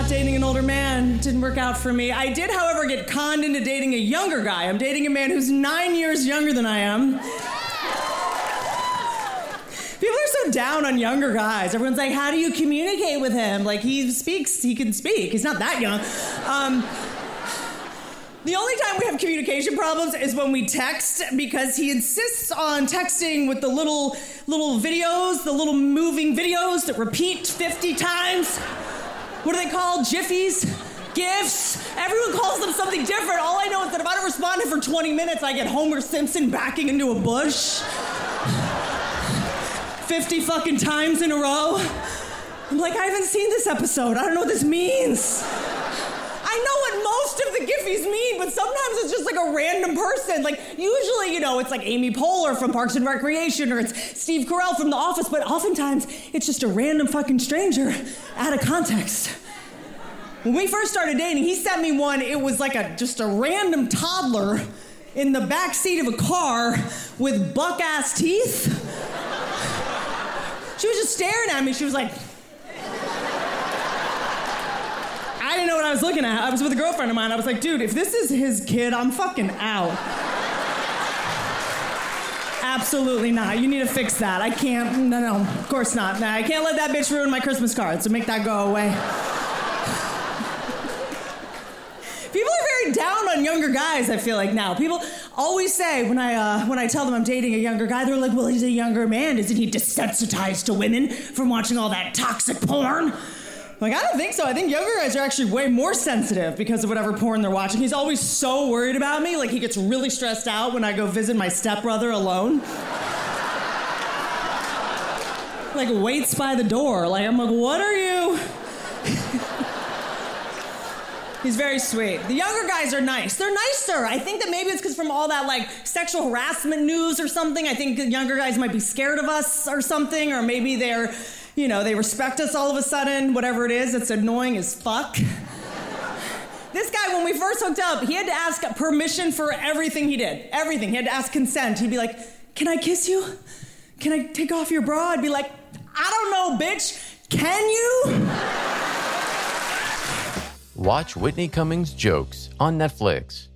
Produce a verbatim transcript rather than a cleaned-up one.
not dating an older man. Didn't work out for me. I did, however, get conned into dating a younger guy. I'm dating a man who's nine years younger than I am. People are so down on younger guys. Everyone's like, how do you communicate with him? Like, he speaks, he can speak. He's not that young. Um, the only time we have communication problems is when we text, because he insists on texting with the little, little videos, the little moving videos that repeat fifty times. What are they called? Jiffies? GIFs? Everyone calls them something different. All I know is that if I don't respond for twenty minutes, I get Homer Simpson backing into a bush. fifty fucking times in a row. I'm like, I haven't seen this episode. I don't know what this means. I know what most of the Giphies mean, but sometimes it's just like a random person. Like, usually, you know, it's like Amy Poehler from Parks and Recreation, or it's Steve Carell from The Office, but oftentimes it's just a random fucking stranger out of context. When we first started dating, he sent me one. It was like a just a random toddler in the back seat of a car with buck-ass teeth. She was just staring at me. She was like... I didn't know what I was looking at. I was with a girlfriend of mine. I was like, dude, if this is his kid, I'm fucking out. Absolutely not. You need to fix that. I can't. No, no, of course not. Nah, I can't let that bitch ruin my Christmas card, so make that go away. People are very down on younger guys, I feel like, now. People always say, when I uh, when I tell them I'm dating a younger guy, they're like, well, he's a younger man. Isn't he desensitized to women from watching all that toxic porn? Like, I don't think so. I think younger guys are actually way more sensitive because of whatever porn they're watching. He's always so worried about me. Like, he gets really stressed out when I go visit my stepbrother alone. Like, waits by the door. Like, I'm like, what are you? He's very sweet. The younger guys are nice. They're nicer. I think that maybe it's because from all that, like, sexual harassment news or something, I think the younger guys might be scared of us or something, or maybe they're... You know, they respect us all of a sudden, whatever it is, it's annoying as fuck. This guy, when we first hooked up, he had to ask permission for everything he did. Everything. He had to ask consent. He'd be like, can I kiss you? Can I take off your bra? I'd be like, I don't know, bitch. Can you? Watch Whitney Cummings Jokes on Netflix.